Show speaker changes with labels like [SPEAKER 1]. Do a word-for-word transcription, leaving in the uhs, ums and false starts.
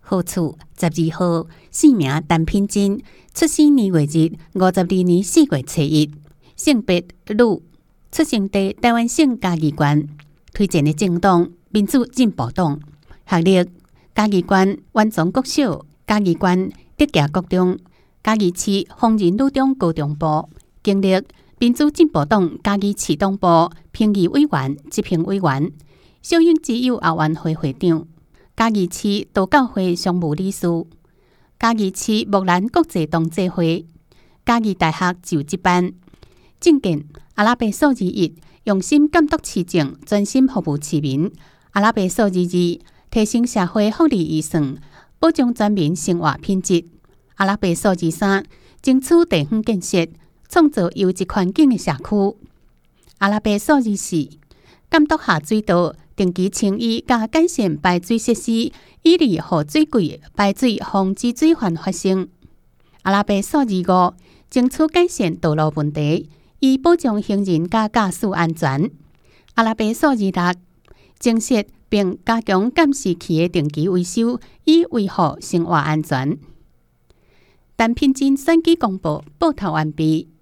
[SPEAKER 1] 好处十二号，姓名陈品珍，出生年月日五十二年四月初一，性别女，出生地台湾省嘉义县，推荐的政党民主进步党，学历嘉义县完总国小、嘉义县德家国中、嘉义市丰仁女中高中部，经历民主进步党嘉义市党部评议委员、执行委员、小英之友后援会会长。嘉义市道教会常务理事，嘉义市木兰国际同济会，嘉义大学就职班，政见阿拉伯数字一，用心监督市政，专心服务市民；阿拉伯数字二，提升社会福利预算，保障全民生活品质；阿拉伯数字三，争取地方建设，创造优质环境的社区；阿拉伯数字四，监督下水道。定期清淤加改善排水设施，以利予水柜排水防止水患发生。阿拉伯数字五，争取改善道路问题，以保障行人加驾驶安全。阿拉伯数字六，增设并加强监视器的定期维修，以维护生活安全。陈品珍选举公报报道完毕。